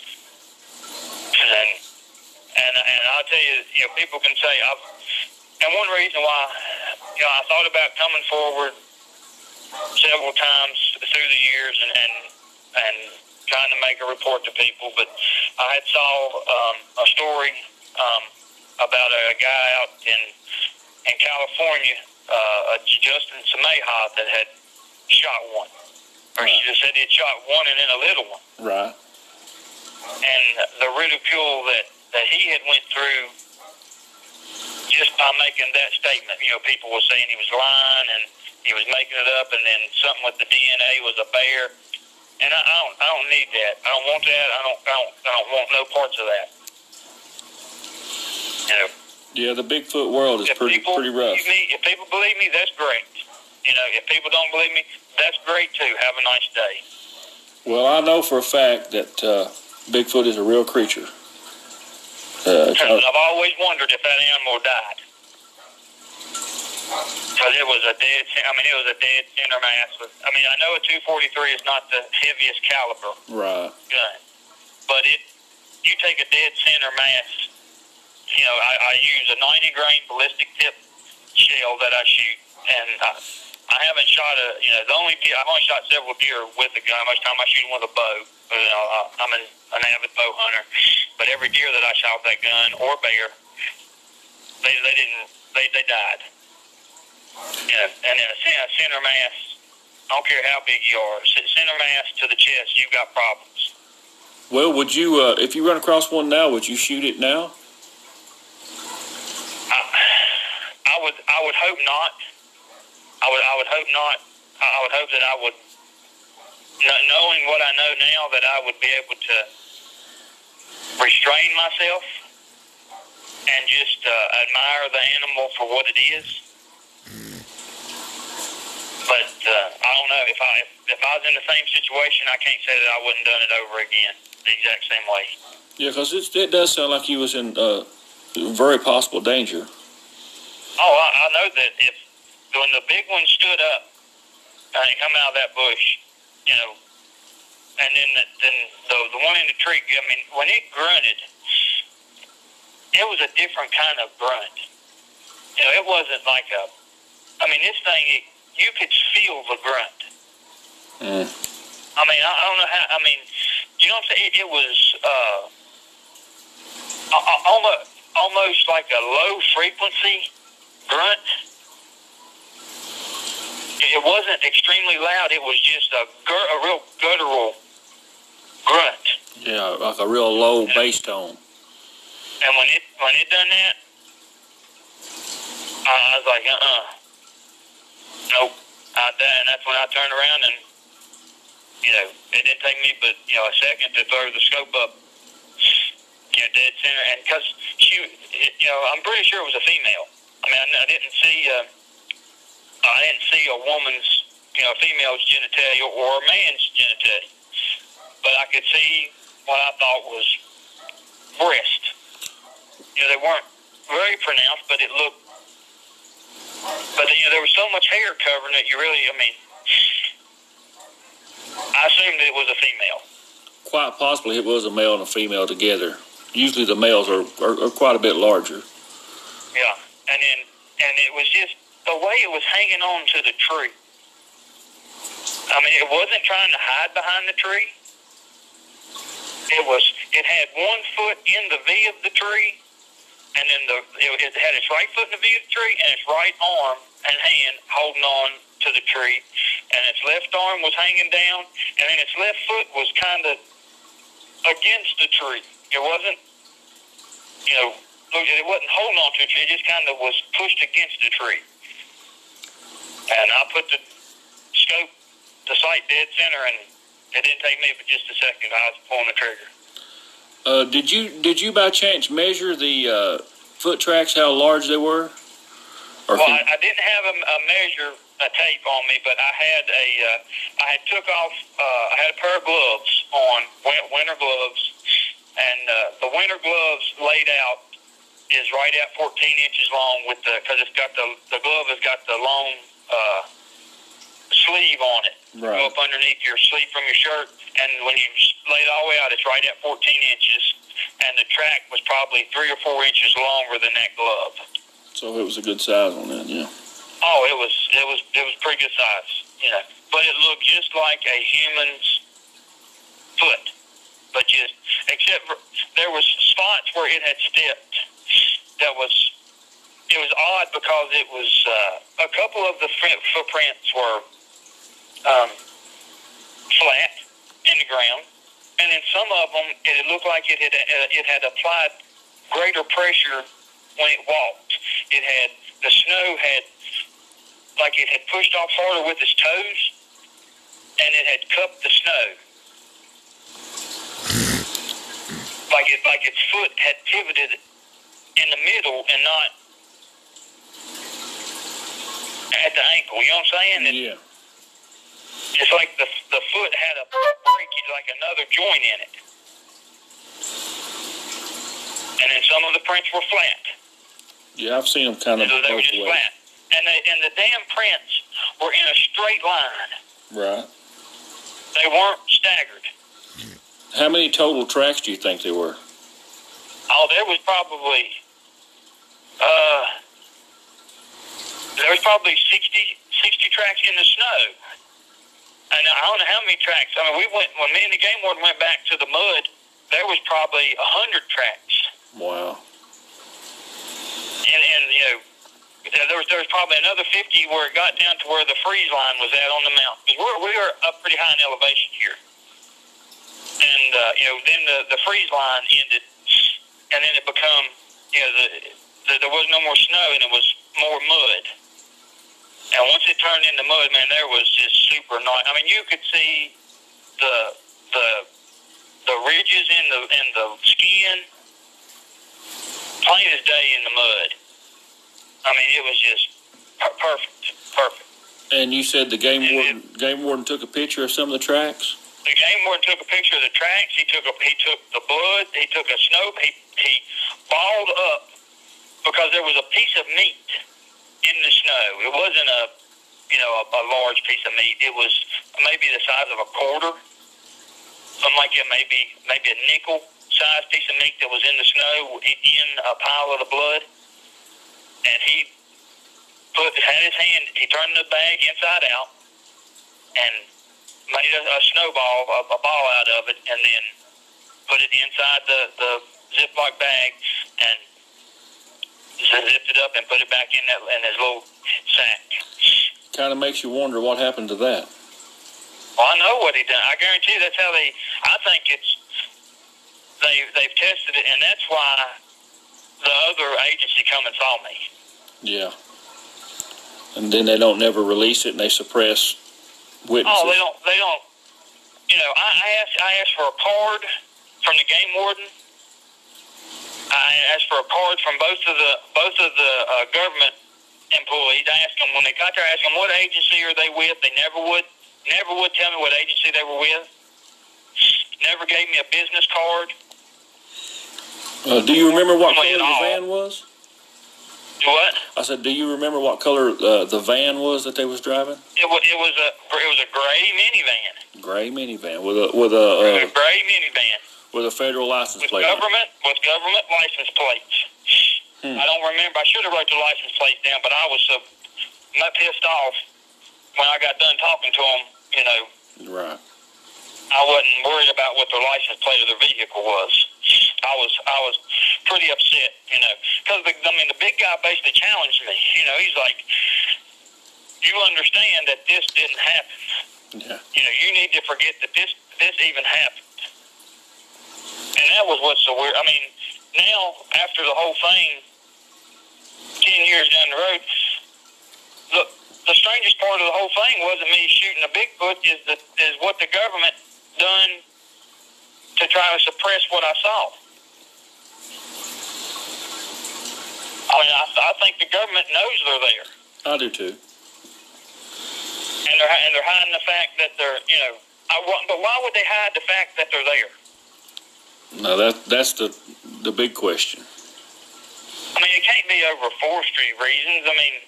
And and and I'll tell you, you know, people can say, I've, and one reason why, you know, I thought about coming forward several times through the years and and, and trying to make a report to people, but I had saw um, a story um, about a, a guy out in in California, uh, Justin Sameha, that had shot one. Or she just said he had shot one and then a little one. Right. And the ridicule that, that he had went through just by making that statement. You know, people were saying he was lying and he was making it up, and then something with the D N A was a bear. And I, I don't I don't need that. I don't want that. I don't I don't I don't want no parts of that. You know. Yeah, the Bigfoot world is if pretty people pretty rough. Me, if people believe me, that's great. You know, if people don't believe me, that's great too. Have a nice day. Well, I know for a fact that uh, Bigfoot is a real creature. Uh, I've always wondered if that animal died. Because it was a dead, I mean, it was a dead center mass. With, I mean, I know a two forty-three is not the heaviest caliber right. gun, but it, you take a dead center mass. You know, I, I use a ninety grain ballistic tip shell that I shoot, and I, I haven't shot a, you know, the only deer, I've only shot several deer with a gun. Most time I shoot them with a bow. You know, I, I'm an, an avid bow hunter, but every deer that I shot with that gun or bear, they they didn't, they they died. You know, and then a center mass, I don't care how big you are, center mass to the chest, you've got problems. Well, would you, uh, if you run across one now, would you shoot it now? I, I would I would hope not. I would I would hope not. I would hope that I would, knowing what I know now, that I would be able to restrain myself and just uh, admire the animal for what it is. But uh, I don't know if I if, if I was in the same situation, I can't say that I wouldn't done it over again the exact same way. Yeah, because it does sound like you was in uh, very possible danger. Oh, I, I know that if when the big one stood up and he come out of that bush, you know, and then the, then the the one in the tree, I mean, when it grunted, it was a different kind of grunt. You know, it wasn't like a. I mean, this thing, it, you could feel the grunt. Mm. I mean, I, I don't know how. I mean, you know what I'm saying? It, it was uh, almost almost like a low frequency grunt. It wasn't extremely loud. It was just a, gur- a real guttural grunt. Yeah, like a real low bass tone. And when it when it done that, I was like, uh-uh. Nope. I, and that's when I turned around and, you know, it didn't take me but, you know, a second to throw the scope up, you know, dead center. And because she, it, you know, I'm pretty sure it was a female. I mean, I, I didn't see, uh, I didn't see a woman's, you know, a female's genitalia or a man's genitalia. But I could see what I thought was breast. You know, they weren't very pronounced, but it looked, but you know, there was so much hair covering it. You really, I mean, I assumed it was a female. Quite possibly, it was a male and a female together. Usually, the males are, are, are quite a bit larger. Yeah, and then and it was just the way it was hanging on to the tree. I mean, it wasn't trying to hide behind the tree. It was. It had one foot in the V of the tree, and then the it, it had its right foot in the V of the tree, and its right arm and hand holding on to the tree, and its left arm was hanging down, and then its left foot was kind of against the tree. It wasn't, you know, it wasn't holding on to the tree. It just kind of was pushed against the tree. And I put the scope, the sight dead center, and it didn't take me but just a second. I was pulling the trigger. Uh, did you did you by chance measure the uh, foot tracks? How large they were? Or well, can... I, I didn't have a, a measure, a tape on me, but I had a, uh, I had took off, uh, I had a pair of gloves on, winter gloves, and uh, the winter gloves laid out is right at fourteen inches long with the, because it's got the, the glove has got the long uh, sleeve on it. Right. Go up underneath your sleeve from your shirt, and when you lay it all the way out, it's right at fourteen inches, and the track was probably three or four inches longer than that glove. So it was a good size on that, yeah. Oh, it was, it was, it was pretty good size, you know. But it looked just like a human's foot, but just except for there was spots where it had stepped. That was, it was odd because it was uh, a couple of the footprints were um, flat in the ground, and then some of them it looked like it had uh, it had applied greater pressure when it walked. It had the snow had like it had pushed off harder with its toes, and it had cupped the snow. Like it, like its foot had pivoted in the middle and not at the ankle. You know what I'm saying? It, yeah. It's like the the foot had a breakage, like another joint in it. And then some of the prints were flat. Yeah, I've seen them kind of so they both were just ways. flat. And, they, and the damn prints were in a straight line. Right. They weren't staggered. How many total tracks do you think there were? Oh, there was probably, uh, there was probably sixty, sixty tracks in the snow. And I don't know how many tracks. I mean, we went, when me and the game warden went back to the mud, there was probably a hundred tracks. Wow. And, and, you know, there was, there was probably another fifty where it got down to where the freeze line was at on the mountain. Because we're, we are up pretty high in elevation here. And, uh, you know, then the, the freeze line ended, and then it become, you know, the, the, there was no more snow, and it was more mud. And once it turned into mud, man, there was just super nice. I mean, you could see the the the ridges in the in the skin, plain as day in the mud. I mean, it was just per- perfect, perfect. And you said the game warden it, game warden took a picture of some of the tracks? The game warden took a picture of the tracks. He took a, he took the blood. He took a snow. He he balled up because there was a piece of meat in the snow. It wasn't a you know a, a large piece of meat. It was maybe the size of a quarter, something like that. Maybe maybe a nickel sized piece of meat that was in the snow in a pile of the blood. And he put had his hand. He turned the bag inside out and made a, a snowball, a, a ball out of it, and then put it inside the, the Ziploc bag and zipped it up and put it back in that in his little sack. Kind of makes you wonder what happened to that. Well, I know what he done. I guarantee that's how they. I think it's they they've tested it, and that's why the other agency come and saw me. Yeah. And then they don't never release it, and they suppress witnesses. Oh, they don't. They don't. You know, I asked. I asked for a card from the game warden. I asked for a card from both of the both of the uh, government employees. I asked them when they got there. I asked them what agency are they with. They never would. Never would tell me what agency they were with. Never gave me a business card. Uh, do you remember what color the van was? Do what? I said, do you remember what color uh, the van was that they was driving? It was it was a it was a gray minivan. Gray minivan with a with a, It was uh, a gray minivan with a federal license with plate. government with government license plates. Hmm. I don't remember. I should have wrote the license plate down, but I was so pissed off when I got done talking to them. You know, Right. I wasn't worried about what their license plate of their vehicle was. I was I was pretty upset, you know, because I mean the big guy basically challenged me. You know, he's like, "You understand that this didn't happen. Yeah. You know, you need to forget that this this even happened." And that was what's so weird. I mean, now after the whole thing, ten years down the road, the the strangest part of the whole thing wasn't me shooting a Bigfoot. Is the is what the government done to try to suppress what I saw. I mean, I, I think the government knows they're there, I do too. and they're and they're hiding the fact that they're, you know. I want, but why would they hide the fact that they're there? No, that that's the the big question. I mean, it can't be over forestry reasons. I mean,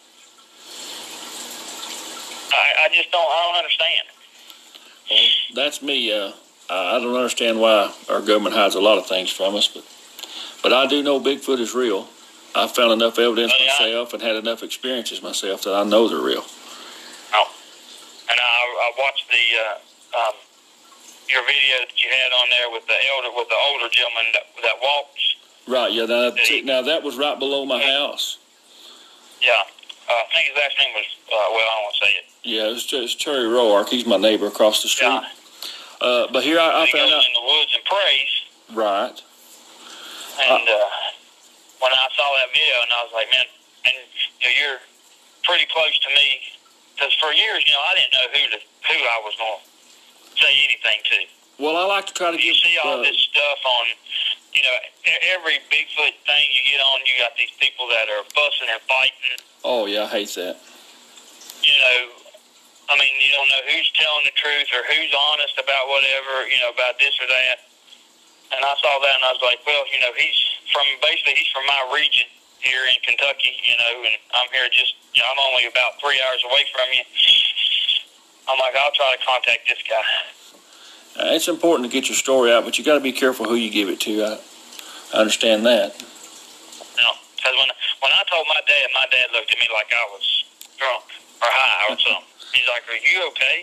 I, I just don't. I don't understand. Well, that's me. Uh, I I don't understand why our government hides a lot of things from us, but but I do know Bigfoot is real. I've found enough evidence Oh, yeah. myself and had enough experiences myself that I know they're real. Oh, and I, I watched the uh, um, your video that you had on there with the elder, with the older gentleman that, that walks. Right. Yeah. Now, Did he- now that was right below my house. Yeah, uh, I think his last name was. Uh, well, I don't want to say it. Yeah, it's just Terry Roark. He's my neighbor across the street. Yeah. Uh, but here I, I he found goes out. in the woods and prays. Right. And uh, when I saw that video, and I was like, man, and you know, you're pretty close to me, because for years, you know, I didn't know who to who I was going to say anything to. Well, I like to try to You give. see all uh, this stuff on, you know, e- every Bigfoot thing you get on, you got these people that are fussing and fighting. Oh yeah, I hate that. You know, I mean, you don't know who's telling the truth or who's honest about whatever, you know, about this or that. And I saw that, and I was like, well, you know, he's from, basically, he's from my region here in Kentucky, you know, and I'm here just, you know, I'm only about three hours away from you. I'm like, I'll try to contact this guy. Uh, it's important to get your story out, but you got to be careful who you give it to. I, I understand that. You know, because when, when I told my dad, my dad looked at me like I was drunk or high or something. He's like, are you okay?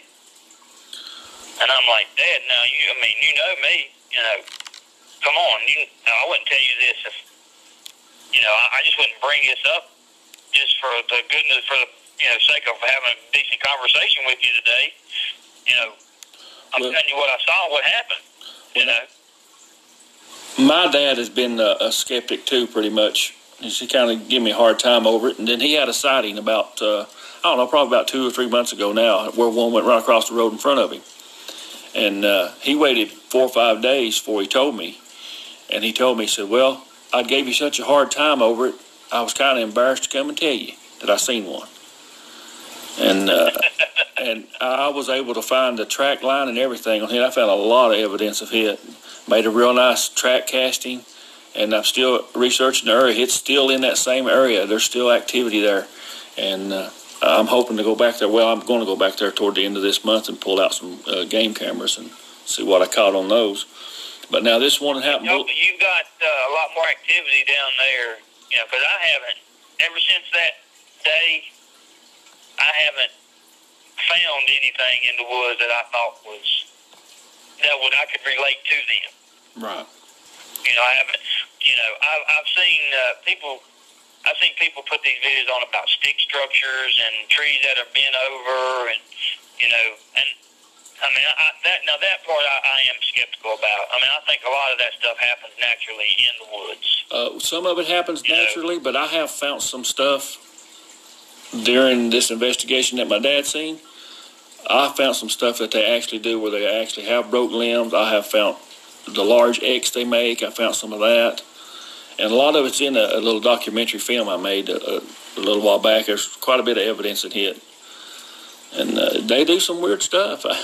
And I'm like, Dad, no, you, I mean, you know me, you know, come on. You, I wouldn't tell you this if, you know, I, I just wouldn't bring this up just for the goodness, for the, you know, sake of having a decent conversation with you today. You know, I'm Well, telling you what I saw, what happened, you well, know. My dad has been a, a skeptic too, pretty much. He kind of gave me a hard time over it, and then he had a sighting about, uh, I don't know, probably about two or three months ago now, where one went right across the road in front of him. And uh, he waited four or five days before he told me. And he told me, he said, well, I gave you such a hard time over it, I was kind of embarrassed to come and tell you that I seen one. And uh, and I was able to find the track line and everything on it. I found a lot of evidence of it. Made a real nice track casting, and I'm still researching the area. It's still in that same area. There's still activity there. And uh, I'm hoping to go back there. Well, I'm going to go back there toward the end of this month and pull out some uh, game cameras and see what I caught on those. But now this one happened. No, but you've got uh, a lot more activity down there, you know, because I haven't, ever since that day, I haven't found anything in the woods that I thought was, that would I could relate to them. Right. You know, I haven't, you know, I've, I've seen uh, people, I've seen people put these videos on about stick structures and trees that are bent over and, you know, and I mean, I, that now that part I, I am skeptical about. I mean, I think a lot of that stuff happens naturally in the woods. Uh, some of it happens You know. naturally, but I have found some stuff during this investigation that my dad seen. I found some stuff that they actually do where they actually have broke limbs. I have found the large X they make. I found some of that. And a lot of it's in a, a little documentary film I made a, a, a little while back. There's quite a bit of evidence in it. And uh, they do some weird stuff. I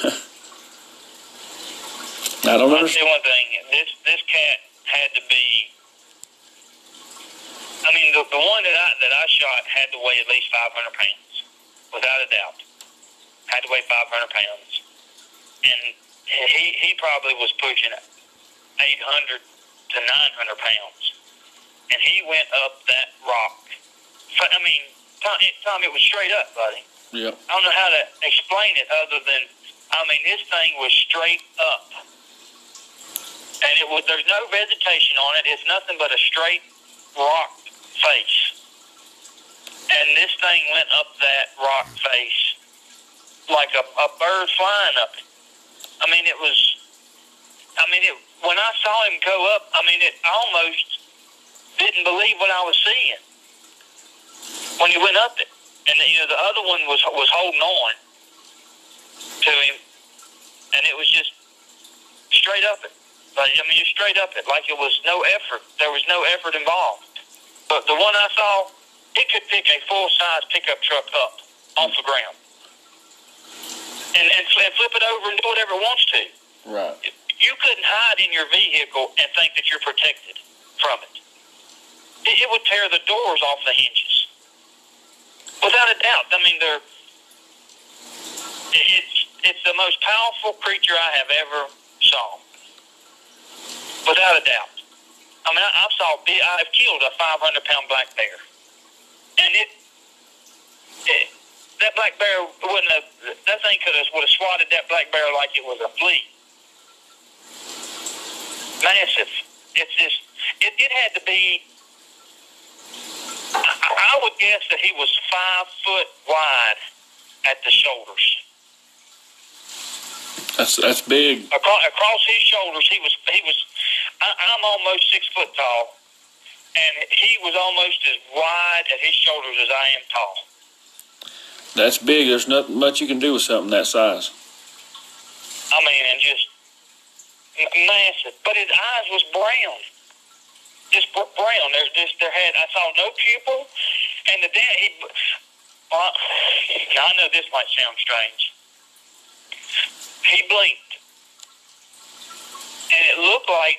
don't I'll understand. tell you one thing. This this cat had to be I mean, the, the one that I that I shot had to weigh at least five hundred pounds, without a doubt. Had to weigh five hundred pounds, and he he probably was pushing eight hundred to nine hundred pounds, and he went up that rock. I mean, Tom, it, Tom, it was straight up, buddy. Yeah. I don't know how to explain it other than, I mean, this thing was straight up, and it was. There's no vegetation on it. It's nothing but a straight rock face, and this thing went up that rock face like a, a bird flying up it. I mean, it was, I mean, it, when I saw him go up, I mean, it I almost didn't believe what I was seeing when he went up it. And, you know, the other one was was holding on to him, and it was just straight up it. Like, I mean, just straight up it, like it was no effort. There was no effort involved. But the one I saw, it could pick a full-size pickup truck up off the ground and, and flip it over and do whatever it wants to. Right. You couldn't hide in your vehicle and think that you're protected from it. It, it would tear the doors off the hinges. Without a doubt. I mean, they're, it's, it's the most powerful creature I have ever saw. Without a doubt. I mean, I, I saw, I've killed a five hundred pound black bear. And it, it that black bear wouldn't have, that thing could have, would have swatted that black bear like it was a flea. Massive. It's just, it, it had to be, I, I would guess that he was five foot wide at the shoulders. That's that's big. Across, across his shoulders, he was, he was, I, I'm almost six foot tall, and he was almost as wide at his shoulders as I am tall. That's big. There's not much you can do with something that size. I mean, and just massive. But his eyes was brown. Just brown. There's just, there had, I saw no pupil, and the dad, he, well, now I know this might sound strange. He blinked, and it looked like,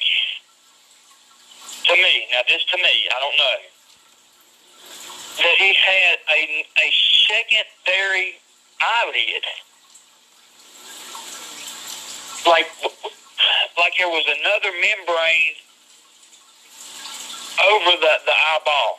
to me, now this to me, I don't know, that he had a, a secondary eyelid. Like, like there was another membrane over the, the eyeball.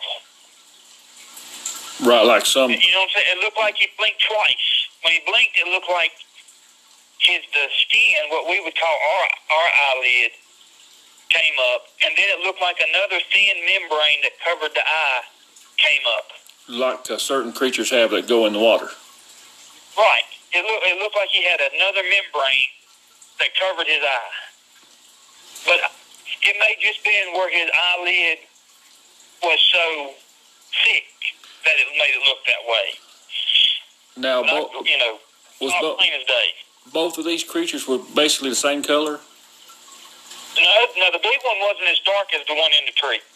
Right, like some... You know what I'm saying? It looked like he blinked twice. When he blinked, it looked like his the skin, what we would call our, our eyelid, came up, and then it looked like another thin membrane that covered the eye came up. Like uh, certain creatures have that go in the water. Right. It, look, it looked like he had another membrane that covered his eye. But it may just been where his eyelid was so thick that it made it look that way. Now, bo- I, you know, was bo- plain as day. Both of these creatures were basically the same color? No, no, the big one wasn't as dark as the one in the tree.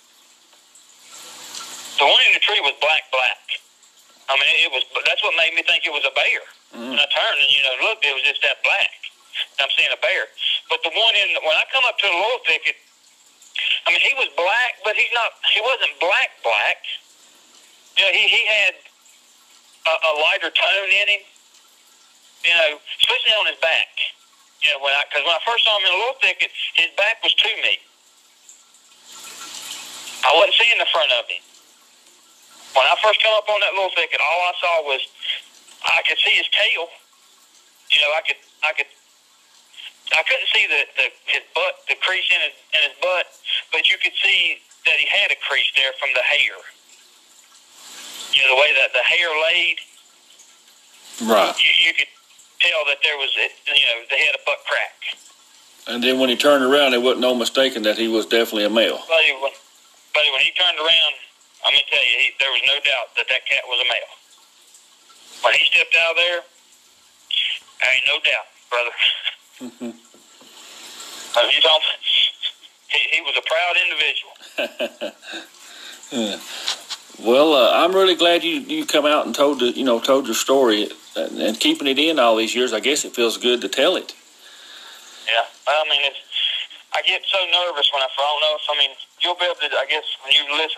The one in the tree was black, black. I mean, it was. That's what made me think it was a bear. Mm. When I turned and, you know, looked, it was just that black. I'm seeing a bear. But the one in, when I come up to the lower thicket, I mean, he was black, but he's not, he wasn't black, black. You know, he, he had a, a lighter tone in him, you know, especially on his back. You know, when I, because when I first saw him in the lower thicket, his back was to me. I wasn't seeing the front of him. When I first come up on that little thicket, all I saw was, I could see his tail. You know, I could, I could, I couldn't see the, the his butt, the crease in his in his butt, but you could see that he had a crease there from the hair. You know, the way that the hair laid. Right. You, you could tell that there was, a, you know, they had a butt crack. And then when he turned around, it wasn't no mistaking that he was definitely a male. Buddy, when, buddy, when he turned around, I'm going to tell you, he, there was no doubt that that cat was a male. When he stepped out of there, there ain't no doubt, brother. Mm-hmm. uh, he's on, he, he was a proud individual. Yeah. Well, uh, I'm really glad you, you come out and told the, you know told your story, and, and keeping it in all these years. I guess it feels good to tell it. Yeah, I mean, it's, I get so nervous when I, I don't know if I mean you'll be able to. I guess when you listen